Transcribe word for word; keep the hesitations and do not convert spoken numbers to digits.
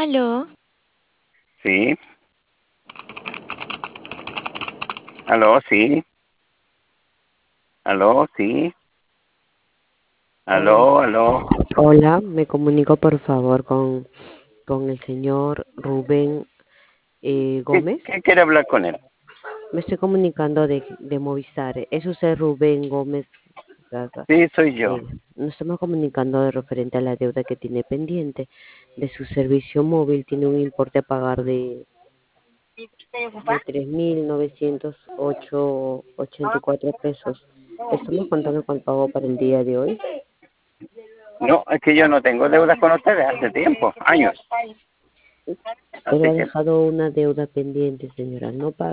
Aló, Sí. Aló, sí. Aló, sí. Hola, Aló, aló. hola, me comunico por favor con, con el señor Rubén eh, ¿Qué, Gómez. qué quiere hablar con él? Me estoy comunicando de, de Movistar. ¿Es usted Rubén Gómez Gaga? Sí, soy yo. Eh, nos estamos comunicando de referente a la deuda que tiene pendiente de su servicio móvil. Tiene un importe a pagar de, de tres mil novecientos ochenta y cuatro pesos. Estamos contando con el pago para el día de hoy. No, es que yo no tengo deudas con ustedes hace tiempo, años. Pero Así ha que dejado una deuda pendiente, señora. No paga.